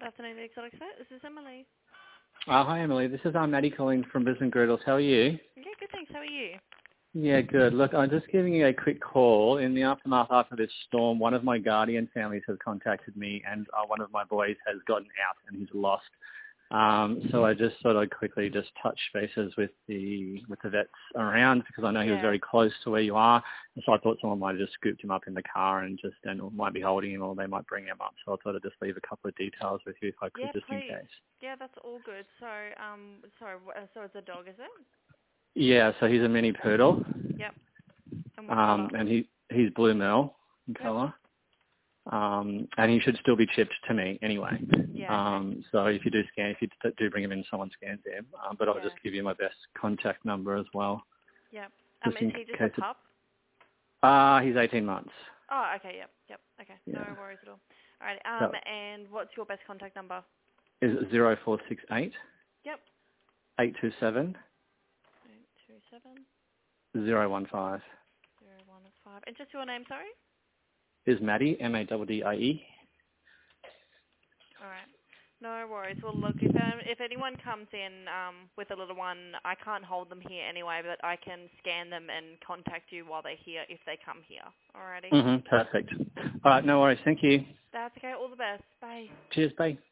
Good afternoon, Exotic Vet. This is Emily. Hi, Emily. This is Maddie calling from Brisbane Griddles. How are you? Yeah, good, thanks. How are you? Yeah, good. Look, I'm just giving you a quick call. In the aftermath after this storm, one of my guardian families has contacted me and one of my boys has gotten out and he's lost. So I just thought I'd quickly just touch bases with the vets around because I know he was Yeah. very close to where you are. And so I thought someone might have just scooped him up in the car and might be holding him or they might bring him up. So I thought I'd just leave a couple of details with you if I could, Yeah, just in please. case. Yeah, that's all good. So, so it's a dog, is it? Yeah, so he's a mini poodle. Yep. And what colour? And he's blue mel in Yep. colour. And he should still be chipped to me anyway. Yeah, okay. So if you do bring him in, someone scans him. But I'll Yeah. just give you my best contact number as well, Yep. just Is in he just a case. pup? He's 18 months. Oh, okay, yep. Okay, no Yeah. worries at all. All right, So and what's your best contact number? is 0468 Yep. 827 827 015. 015. And just your name, sorry? Is Maddie, Maddie. All right. No worries. Well, look, if anyone comes in with a little one, I can't hold them here anyway, but I can scan them and contact you while they're here if they come here. Alrighty. Perfect. All right, no worries. Thank you. That's okay. All the best. Bye. Cheers, bye.